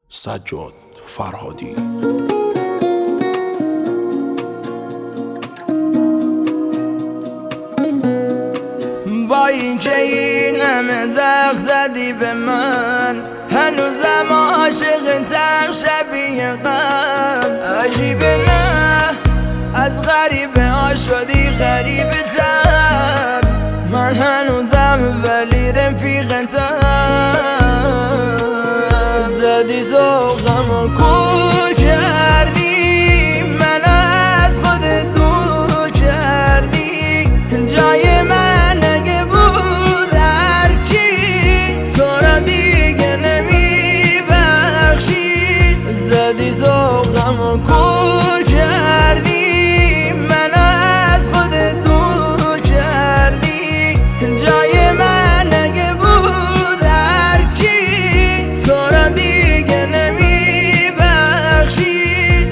سجاد فرهادی. با اینکه این همه زخم زدی به من، هنوزم عاشقتم شبیه قبل. عجیبه نه از غریبه ها شدی غریبه تر، من هنوزم ولی رفیقتم. زدی ذوقم و کور کردی، من از خودت دور کردی. جای من اگه بود هرکی تو را دیگه نمیبخشید. زدی ذوقم و کور کردی، من از خودت دور کردی. جای من اگه بود هرکی تو را دیگه نمیبخشید.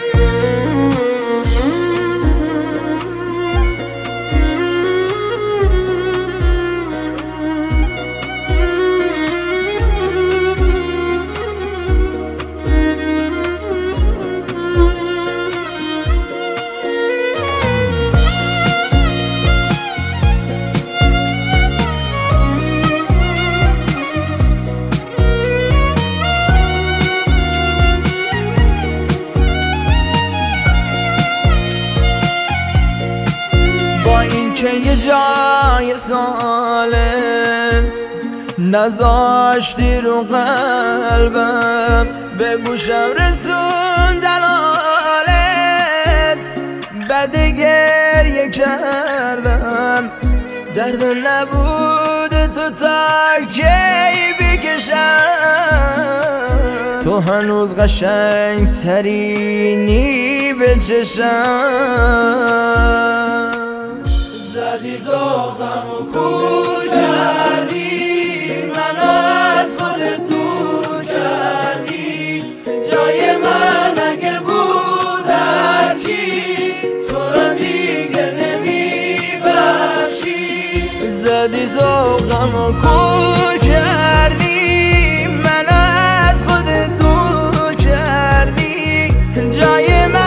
که یه جای سالم نذاشتی رو قلبم، به گوشم رسون دلالت، بعد گریه کردم. درد نبود تو تا کی بکشم، تو هنوز قشنگ ترینی به چشم. زدی ذوقم و کور کردی، من از خودت دور کردی. جای من اگه بود هرکی تو را دیگه نمیبخشی. زدی ذوقم و کور کردی، من از خودت دور کردی. جای من